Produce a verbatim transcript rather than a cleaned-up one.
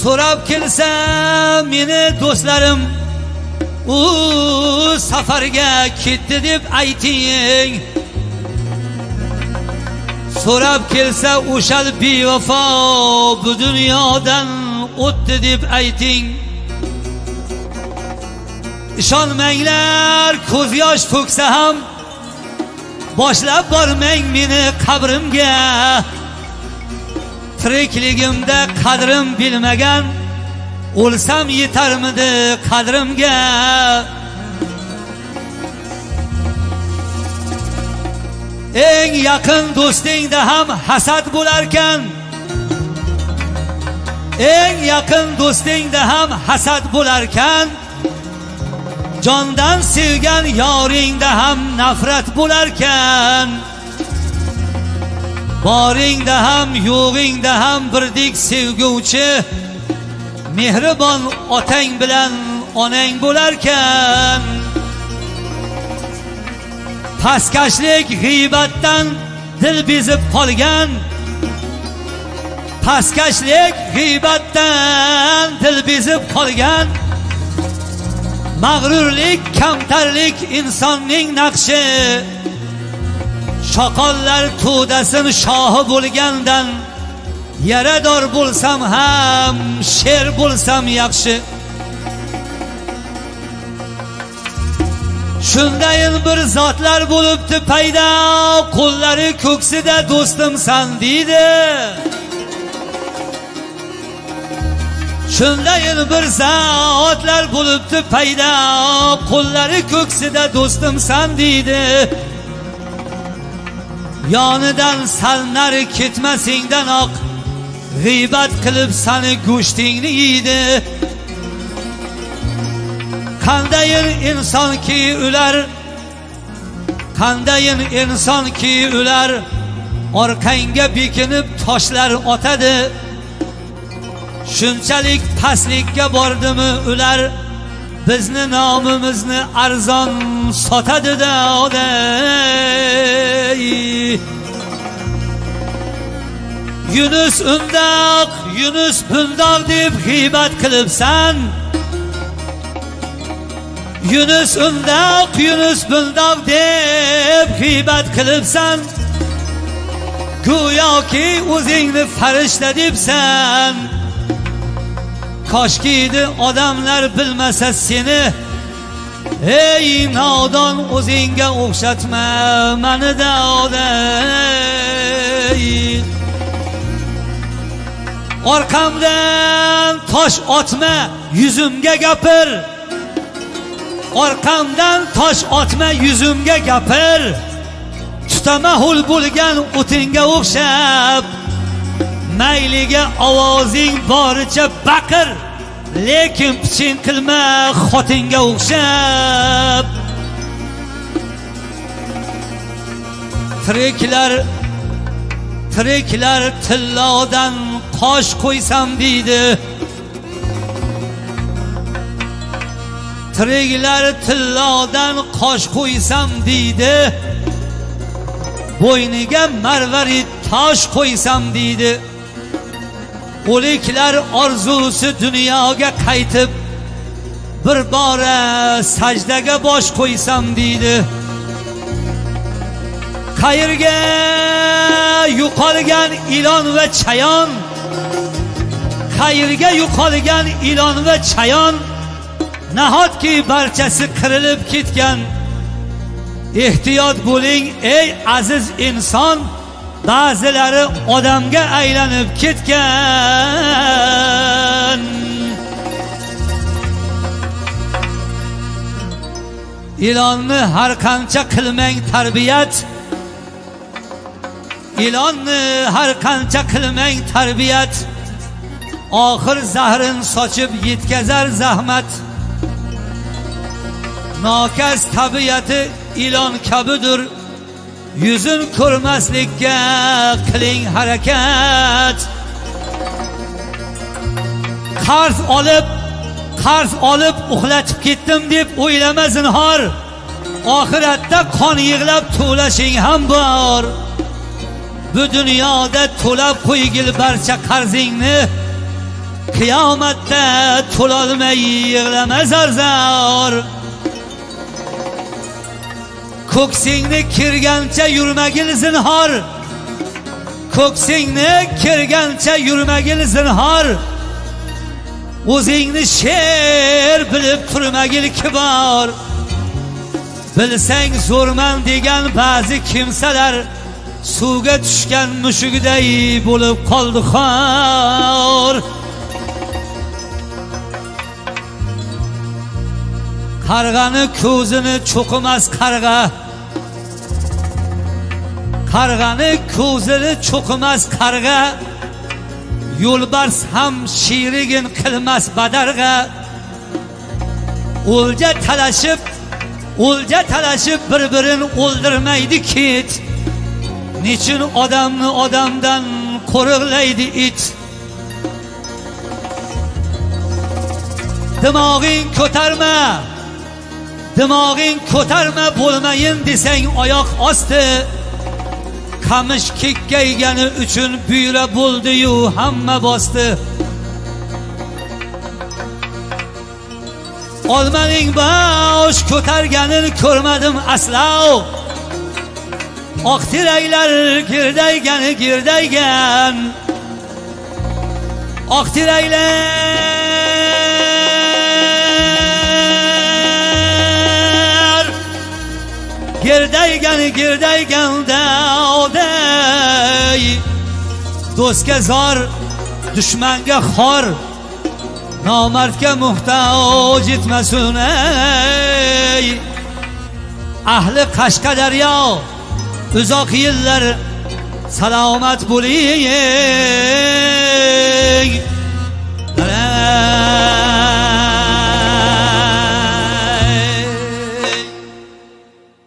so'rab kelsa meni do'stlarim u safarga ketdi deb ayting. So'rab kelsa o'shal bevafo bu dunyodan o'tdi deb ayting. Ishonmanglar, ko'z yosh to'ksa ham boshlab bormang meni qabrimga. Tirikligimda qadrim bilmagan o'lsam yetarmidi qadrimga. Eng yaqin do'stingda ham hasad bo'larkan. Eng yaqin do'stingda ham hasad bo'larkan. Jondan sevgan yoringda ham nafrat bo'larkan. Boringda ham yo'g'ingda ham birdek sevguvchi mehribon otang bilan onang bo'larkan. Pastkashlik g'iybatdan dil bezib qolgan. Pastkashlik g'iybatdan dil bezib qolgan. Mag'rurlik, kamtarlik insonning naqshi. Shoqollar to'dasin shohi bo'lgandan yarador bo'lsam ham sher bo'lsam yaxshi. Shundayin bir zotlar bo'libdi paydo, qo'llari ko'ksida do'stimsan deydi. Shundayin bir zotlar bo'libdi paydo, qo'llari ko'ksida do'stimsan deydi. Yonidan sal nari ketmasingdanoq g'iybat qilib sani go'shtingni yeydi. Qandayin insonki ular, qandayin insonki ular orqangga bekinib toshlar otadi. Shunchalik pastlikka bordimi ular bizni nomimizni arzon sotadi-da oday. Yunus undoq, Yunus bundoq deb g'iybat qilibsan. Yunus undoq, Yunus bundoq deb g'iybat qilibsan. Go'yoki o'zingni farishta debsan. Koshkiydi odamlar bilmasa seni. Ey nodon, o'zingga o'xshatma mani-da oday. Orqamdan tosh otma, yuzimga gapir. Orqamdan tosh otma, yuzimga gapir. Tutamahul bo'lgan o'tinga o'xshab mayliga ovozing boricha baqir, lekin piching qilma xotinga o'xshab. Tiriklar tiriklar tillodan qosh qo'ysam deydi. Tiriklar tillodan qosh qo'ysam deydi. Bo'yniga marvarid tosh qo'ysam deydi. O'liklar orzusi dunyoga qaytib bir bora sajdaga bosh qo'ysam deydi. Qayerga yo'qolgan ilon va chayon, qayerga yo'qolgan ilon va chayon, nahotki barchasi qirilib ketgan. Ehtiyot bo'ling ey aziz inson, ba'zilari odamga aylanib ketgan. Ilonni har qancha qilmang tarbiyat, ilonni har qancha qilmang tarbiyat, oxir zahrin sochib yetkazar zahmat. Nokas tabiati ilon kabidir, yuzin ko'rmaslikka qiling harakat. Qarz olib, qarz olib uxlatib ketdim deb o'ylama zinhor. Oxiratda qon yig'lab to'lashing ham bor. Bu dunyoda to'lab qo'ygil barcha qarzingni. qiyomatda to'lolmay yig'lama zar-zar. Ko'ksingni kirgancha yurmagil zinhor, ko'ksingni kirgancha yurmagil zinhor. O'zingni sher bilib turmagil kibor. Bilsang zo'rman degan ba'zi kimsalar suvga tushgan mushugday bo'lib qoldi xor. Qarg'ani ko'zini cho'qimas qarg'a, qarg'ani ko'zini cho'qimas qarg'a. Yo'lbars ham shirigin qilmas badarg'a. O'lja talashib, o'lja talashib bir-birini o'ldirmaydi kit. Nechun odamni odamdan qo'riqlaydi it? Dimog'ing ko'tarma, dimog'ing ko'tarma, bo'lmayin desang oyoq osti. Qamish kekkaygani uchun buyra bo'ldi-yu hamma bosdi. Olmaning bosh ko'targanini ko'rmadim aslo. Oq tiraklar girdaygani girdaygan. Oq tiraklar girdaygani girdayganda oday. Do'stga zor, dushmanga xor, nomardga muhtoj etmasun ey. Ahli Qashqadaryo uzoq yillar salomat bo'ling.